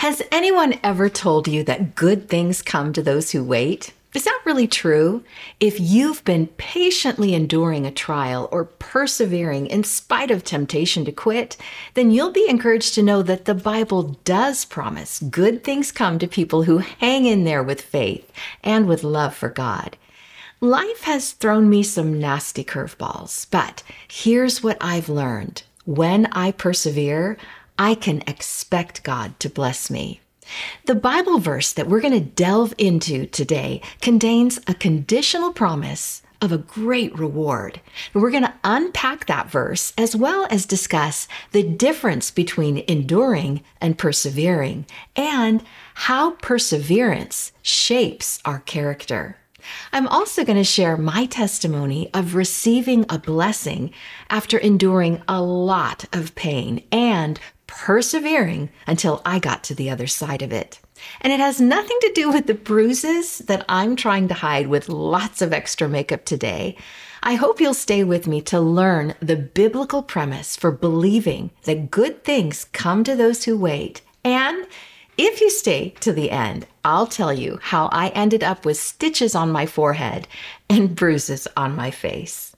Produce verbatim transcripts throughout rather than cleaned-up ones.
Has anyone ever told you that good things come to those who wait? Is that really true? If you've been patiently enduring a trial or persevering in spite of temptation to quit, then you'll be encouraged to know that the Bible does promise good things come to people who hang in there with faith and with love for God. Life has thrown me some nasty curveballs, but here's what I've learned. When I persevere, I can expect God to bless me. The Bible verse that we're going to delve into today contains a conditional promise of a great reward. We're going to unpack that verse as well as discuss the difference between enduring and persevering and how perseverance shapes our character. I'm also going to share my testimony of receiving a blessing after enduring a lot of pain and persevering until I got to the other side of it. And it has nothing to do with the bruises that I'm trying to hide with lots of extra makeup today. I hope you'll stay with me to learn the biblical premise for believing that good things come to those who wait. And if you stay to the end, I'll tell you how I ended up with stitches on my forehead and bruises on my face.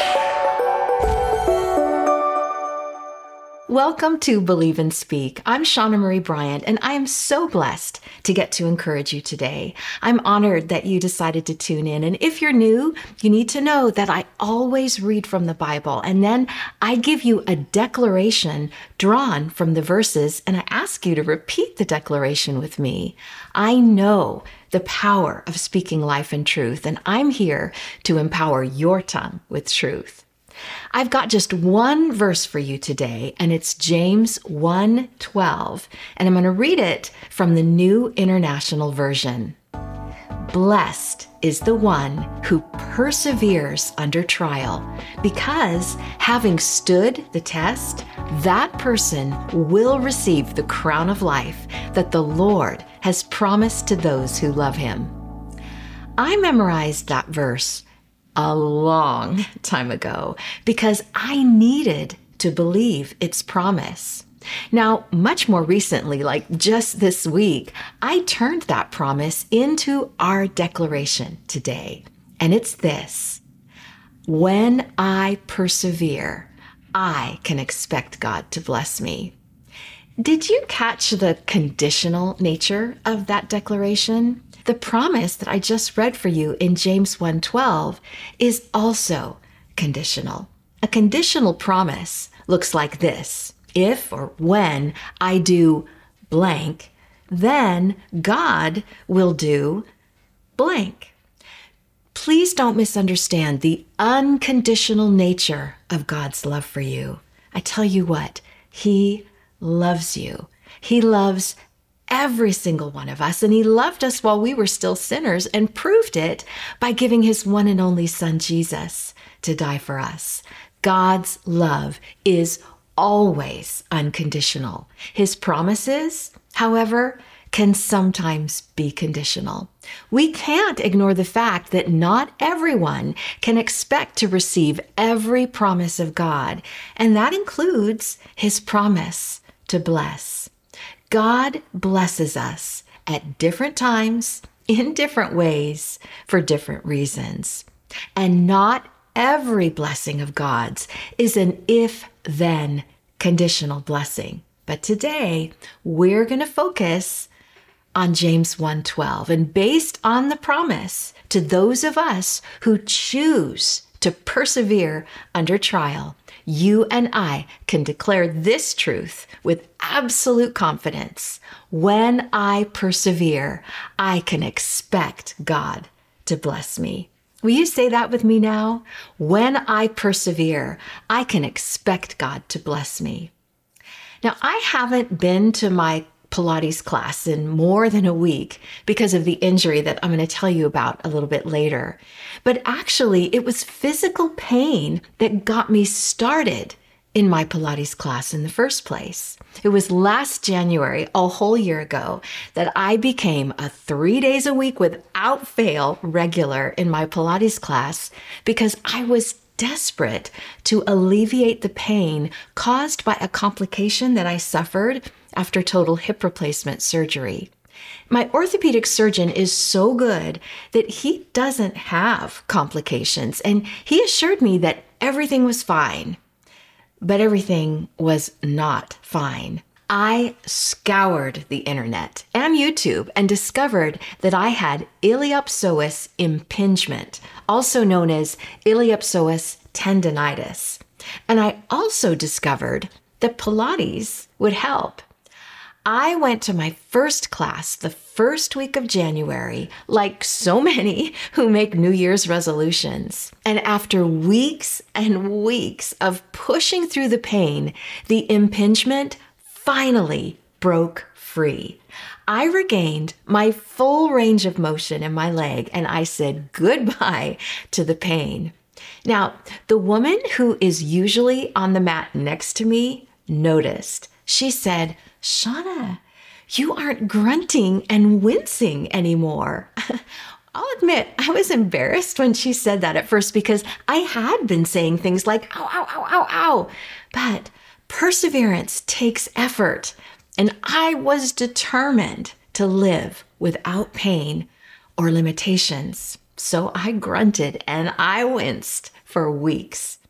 Welcome to Believe and Speak. I'm Shauna Marie Bryant, and I am so blessed to get to encourage you today. I'm honored that you decided to tune in. And if you're new, you need to know that I always read from the Bible, and then I give you a declaration drawn from the verses, and I ask you to repeat the declaration with me. I know the power of speaking life and truth, and I'm here to empower your tongue with truth. I've got just one verse for you today, and it's James one twelve, and I'm going to read it from the New International Version. Blessed is the one who perseveres under trial, because having stood the test, that person will receive the crown of life that the Lord has promised to those who love him. I memorized that verse a long time ago because I needed to believe its promise. Now, much more recently, like just this week, I turned that promise into our declaration today. And it's this: when I persevere, I can expect God to bless me. Did you catch the conditional nature of that declaration? The promise that I just read for you in James one twelve is also conditional. A conditional promise looks like this: if or when I do blank, then God will do blank. Please don't misunderstand the unconditional nature of God's love for you. I tell you what, He loves you. He loves every single one of us, and He loved us while we were still sinners and proved it by giving His one and only Son, Jesus, to die for us. God's love is always unconditional. His promises, however, can sometimes be conditional. We can't ignore the fact that not everyone can expect to receive every promise of God, and that includes His promise to bless. God blesses us at different times, in different ways, for different reasons. And not every blessing of God's is an if-then conditional blessing. But today, we're going to focus on James one twelve, and based on the promise to those of us who choose to persevere under trial, you and I can declare this truth with absolute confidence. When I persevere, I can expect God to bless me. Will you say that with me now? When I persevere, I can expect God to bless me. Now, I haven't been to my Pilates class in more than a week because of the injury that I'm going to tell you about a little bit later. But actually, it was physical pain that got me started in my Pilates class in the first place. It was last January, a whole year ago, that I became a three days a week without fail regular in my Pilates class because I was desperate to alleviate the pain caused by a complication that I suffered after total hip replacement surgery. My orthopedic surgeon is so good that he doesn't have complications, and he assured me that everything was fine. But everything was not fine. I scoured the internet and YouTube and discovered that I had iliopsoas impingement, also known as iliopsoas tendinitis. And I also discovered that Pilates would help. I went to my first class the first week of January, like so many who make New Year's resolutions. And after weeks and weeks of pushing through the pain, the impingement finally broke free. I regained my full range of motion in my leg, and I said goodbye to the pain. Now, the woman who is usually on the mat next to me noticed. She said, "Shauna, you aren't grunting and wincing anymore." I'll admit, I was embarrassed when she said that at first because I had been saying things like, ow, ow, ow, ow, ow. But perseverance takes effort, and I was determined to live without pain or limitations. So I grunted and I winced for weeks.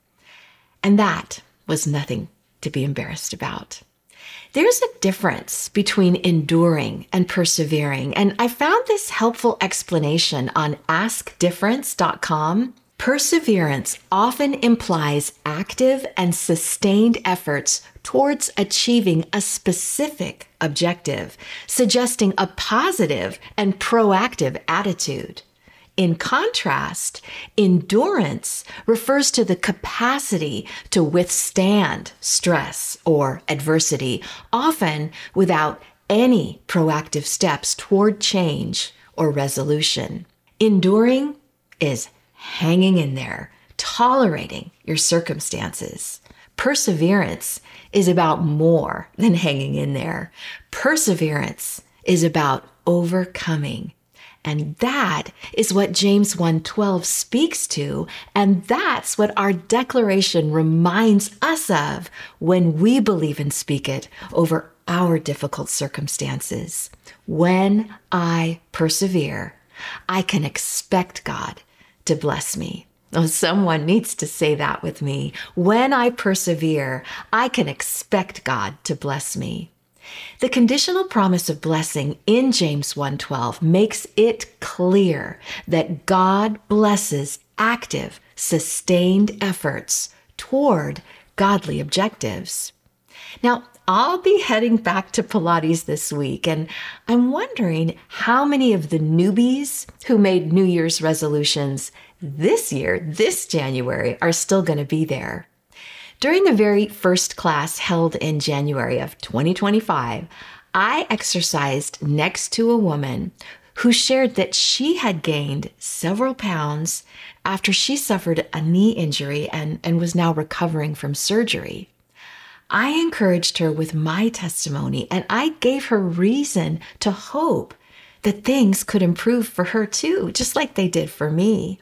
And that was nothing to be embarrassed about. There's a difference between enduring and persevering, and I found this helpful explanation on ask difference dot com. Perseverance often implies active and sustained efforts towards achieving a specific objective, suggesting a positive and proactive attitude. In contrast, endurance refers to the capacity to withstand stress or adversity, often without any proactive steps toward change or resolution. Enduring is hanging in there, tolerating your circumstances. Perseverance is about more than hanging in there. Perseverance is about overcoming. And that is what James one twelve speaks to, and that's what our declaration reminds us of when we believe and speak it over our difficult circumstances. When I persevere, I can expect God to bless me. Oh, someone needs to say that with me. When I persevere, I can expect God to bless me. The conditional promise of blessing in James one twelve makes it clear that God blesses active, sustained efforts toward godly objectives. Now, I'll be heading back to Pilates this week, and I'm wondering how many of the newbies who made New Year's resolutions this year, this January, are still going to be there. During the very first class held in January of twenty twenty-five, I exercised next to a woman who shared that she had gained several pounds after she suffered a knee injury and, and was now recovering from surgery. I encouraged her with my testimony, and I gave her reason to hope that things could improve for her too, just like they did for me.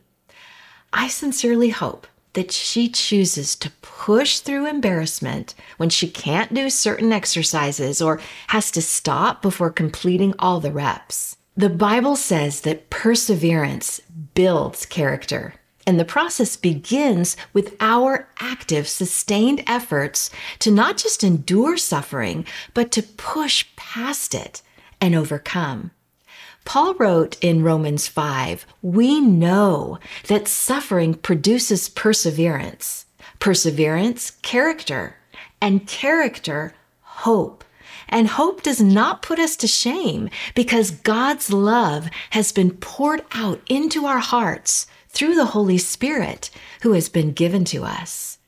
I sincerely hope that she chooses to push through embarrassment when she can't do certain exercises or has to stop before completing all the reps. The Bible says that perseverance builds character, and the process begins with our active, sustained efforts to not just endure suffering, but to push past it and overcome. Paul wrote in Romans five, "We know that suffering produces perseverance, perseverance, character, and character, hope. And hope does not put us to shame because God's love has been poured out into our hearts through the Holy Spirit who has been given to us."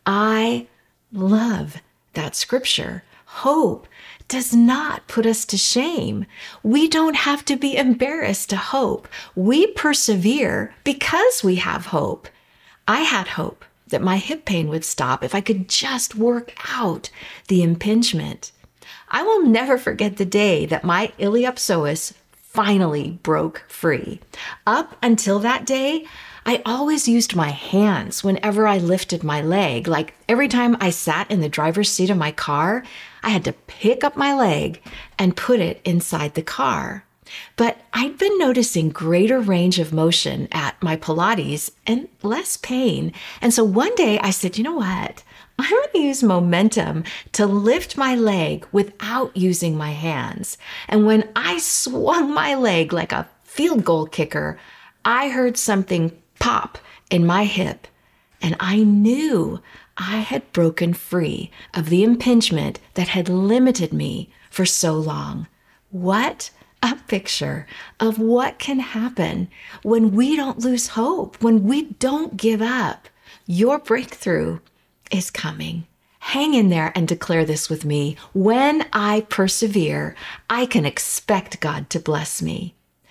I love that scripture. Hope does not put us to shame. We don't have to be embarrassed to hope. We persevere because we have hope. I had hope that my hip pain would stop if I could just work out the impingement. I will never forget the day that my iliopsoas finally broke free. Up until that day, I always used my hands whenever I lifted my leg. Like every time I sat in the driver's seat of my car, I had to pick up my leg and put it inside the car. But I'd been noticing greater range of motion at my Pilates and less pain. And so one day I said, you know what? I'm going to use momentum to lift my leg without using my hands. And when I swung my leg like a field goal kicker, I heard something pop in my hip, and I knew I had broken free of the impingement that had limited me for so long. What a picture of what can happen when we don't lose hope, when we don't give up. Your breakthrough is coming. Hang in there and declare this with me. When I persevere, I can expect God to bless me.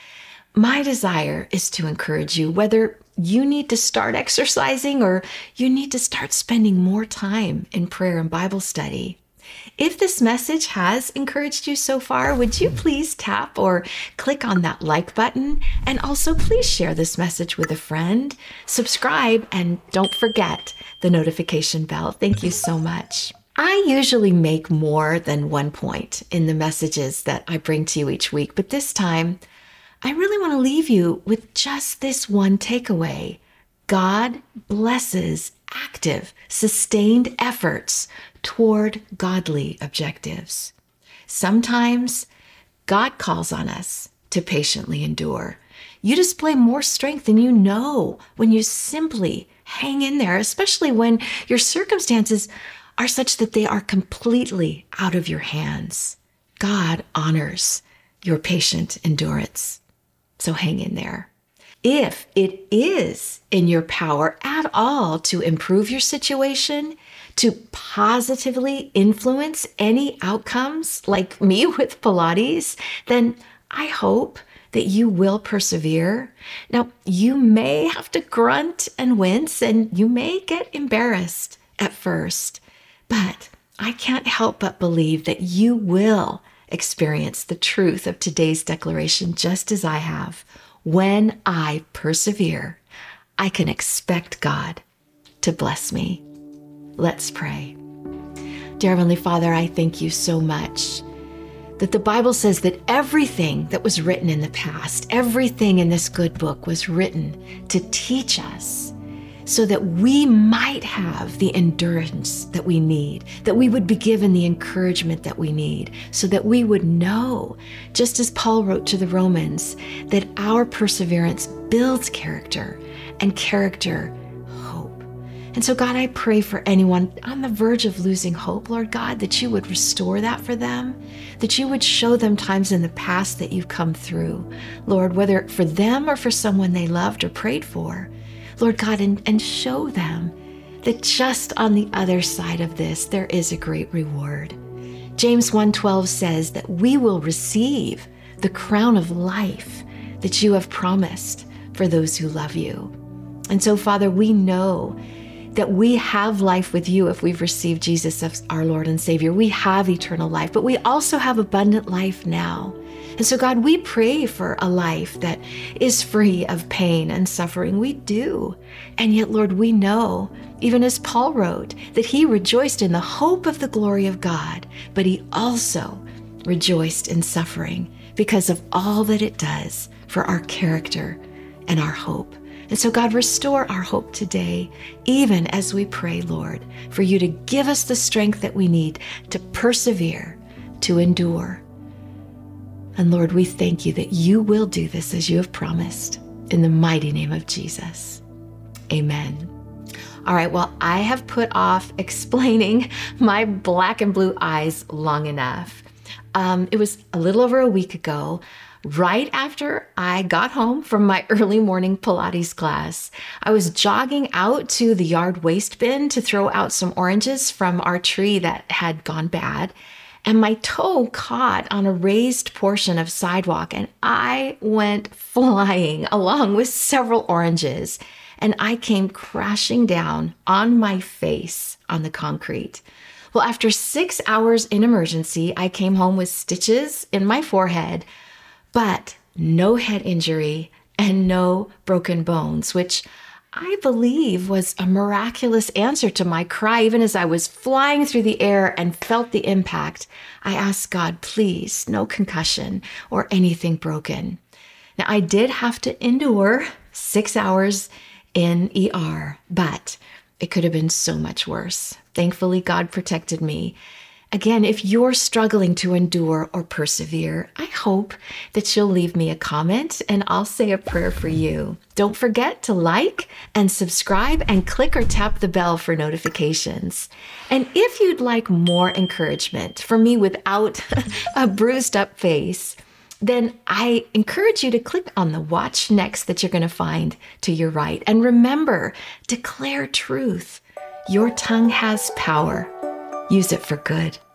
My desire is to encourage you, whether you need to start exercising or you need to start spending more time in prayer and Bible study. If this message has encouraged you so far, would you please tap or click on that like button? And also please share this message with a friend, subscribe, and don't forget the notification bell. Thank you so much. I usually make more than one point in the messages that I bring to you each week, but this time I really want to leave you with just this one takeaway. God blesses active, sustained efforts toward godly objectives. Sometimes God calls on us to patiently endure. You display more strength than you know when you simply hang in there, especially when your circumstances are such that they are completely out of your hands. God honors your patient endurance. So hang in there. If it is in your power at all to improve your situation, to positively influence any outcomes like me with Pilates, then I hope that you will persevere. Now, you may have to grunt and wince, and you may get embarrassed at first, but I can't help but believe that you will experience the truth of today's declaration just as I have. When I persevere, I can expect God to bless me. Let's pray. Dear Heavenly Father, I thank you so much that the Bible says that everything that was written in the past, everything in this good book was written to teach us so that we might have the endurance that we need, that we would be given the encouragement that we need, so that we would know, just as Paul wrote to the Romans, that our perseverance builds character, and character, hope. And so, God, I pray for anyone on the verge of losing hope, Lord God, that you would restore that for them, that you would show them times in the past that you've come through, Lord, whether for them or for someone they loved or prayed for. Lord God, and, and show them that just on the other side of this, there is a great reward. James one twelve says that we will receive the crown of life that you have promised for those who love you. And so, Father, we know that we have life with you if we've received Jesus as our Lord and Savior. We have eternal life, but we also have abundant life now. And so, God, we pray for a life that is free of pain and suffering. We do. And yet, Lord, we know, even as Paul wrote, that he rejoiced in the hope of the glory of God, but he also rejoiced in suffering because of all that it does for our character and our hope. And so, God, restore our hope today, even as we pray, Lord, for you to give us the strength that we need to persevere, to endure. And Lord, we thank you that you will do this as you have promised, in the mighty name of Jesus. Amen. All right, well, I have put off explaining my black and blue eyes long enough. Um, it was a little over a week ago, right after I got home from my early morning Pilates class. I was jogging out to the yard waste bin to throw out some oranges from our tree that had gone bad. And my toe caught on a raised portion of sidewalk, and I went flying along with several oranges, and I came crashing down on my face on the concrete. Well, after six hours in emergency, I came home with stitches in my forehead, but no head injury and no broken bones, which I believe was a miraculous answer to my cry. Even as I was flying through the air and felt the impact, I asked God, please, no concussion or anything broken. Now, I did have to endure six hours in E R, but it could have been so much worse. Thankfully, God protected me. Again, if you're struggling to endure or persevere, I hope that you'll leave me a comment and I'll say a prayer for you. Don't forget to like and subscribe and click or tap the bell for notifications. And if you'd like more encouragement from me without a bruised up face, then I encourage you to click on the Watch Next that you're going to find to your right. And remember, declare truth. Your tongue has power. Use it for good.